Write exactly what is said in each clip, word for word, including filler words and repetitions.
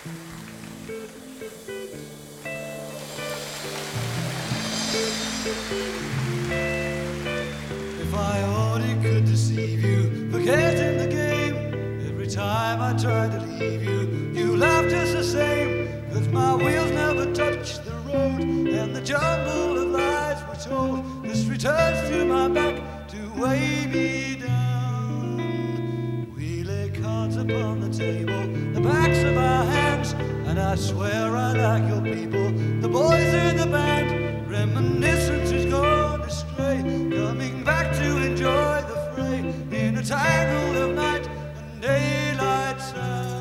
If I only could deceive you, forgetting the game. Every time I try to leave you, you laugh just the same. Cause my wheels never touch the road, and the jumble of lies we're told just returns to my back to weigh me down. We lay cards upon the table, the backs of our hands, and I swear I like your people, the boys in the band. Reminiscence is gone astray, coming back to enjoy the fray in a tangle of night and daylight sounds.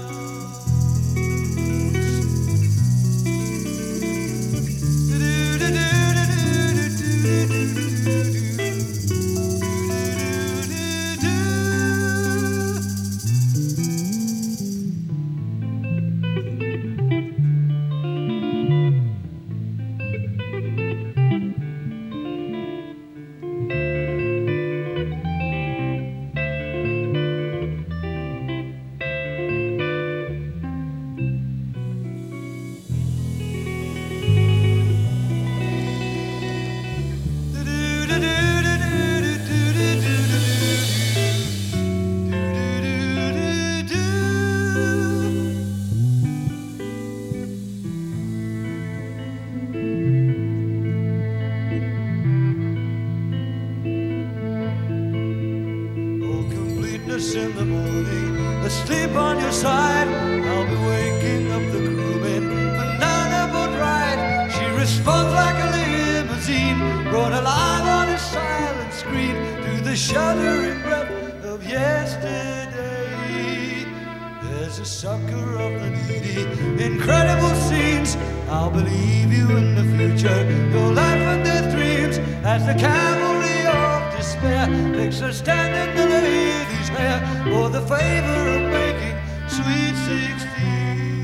In the morning, asleep on your side, I'll be waking up the crewman, banana boat ride. She responds like a limousine, brought alive on a silent screen to the shuddering breath of yesterday. There's a sucker of the needy, incredible scenes. I'll believe you in the future, your life and their dreams, as the cavalry of despair takes a stand in the lady's hair for the favor of making sweet sixteen.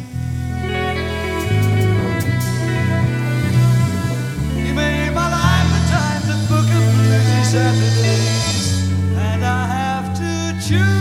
You made my life a time to book a busy Saturdays, and I have to choose.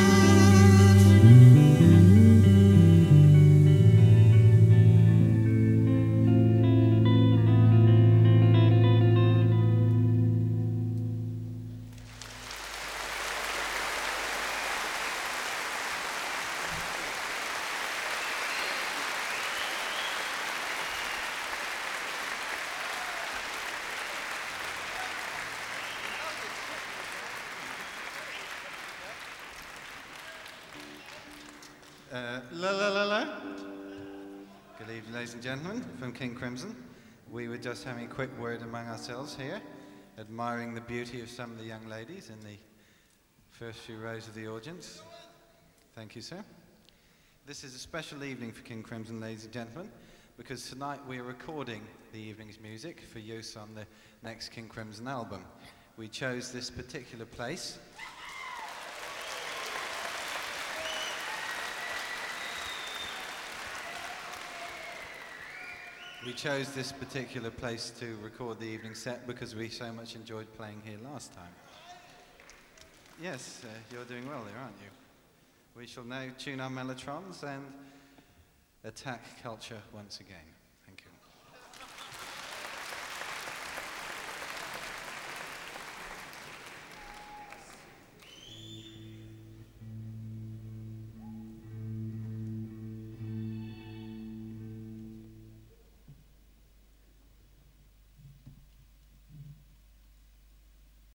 Uh, la la la la. Good evening, ladies and gentlemen, from King Crimson. We were just having a quick word among ourselves here, admiring the beauty of some of the young ladies in the first few rows of the audience. Thank you, sir. This is a special evening for King Crimson, ladies and gentlemen, because tonight we are recording the evening's music for use on the next King Crimson album. We chose this particular place We chose this particular place to record the evening set because we so much enjoyed playing here last time. Yes, uh, you're doing well there, aren't you? We shall now tune our mellotrons and attack culture once again.